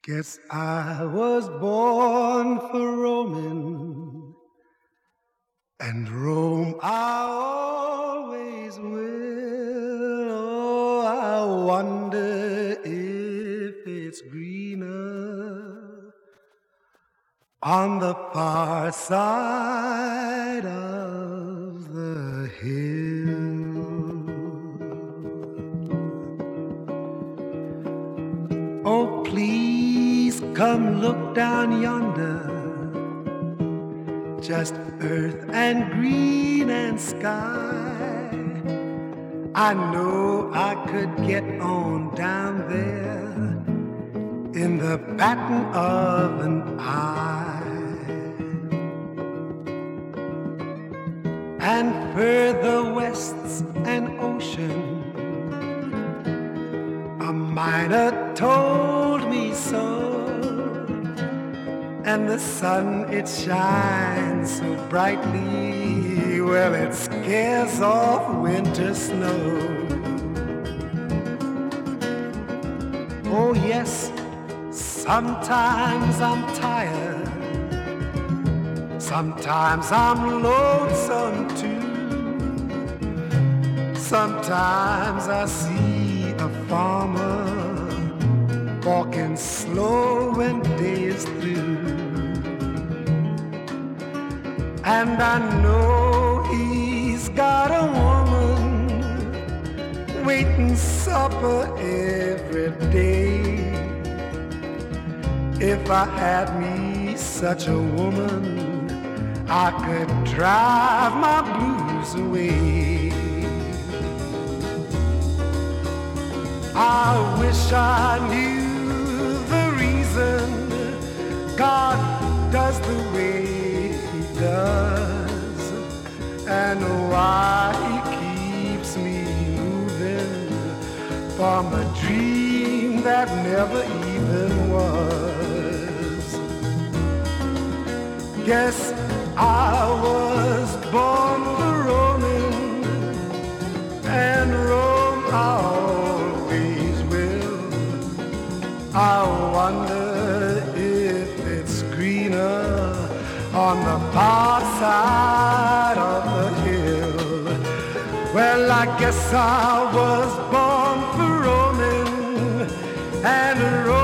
Guess I was born for roaming, and roam I always will. Oh, I wonder if it's greener on the far side of the hill. Oh, please come look down yonder, just earth and green and sky. I know I could get on down there in the pattern of an eye. And further west's an ocean, a miner told me so. And the sun, it shines so brightly, well, it scares off winter snow. Oh yes, sometimes I'm tired, sometimes I'm lonesome too. Sometimes I see a farmer walking slow when day is through, and I know he's got a woman waiting supper every day. If I had me such a woman, I could drive my blues away. I wish I knew the reason God does the way He does, and why He keeps me moving from a dream that never even was. Guess I was born for roaming, and roam always will. I wonder if it's greener on the far side of the hill. Well, I guess I was born for roaming, and roaming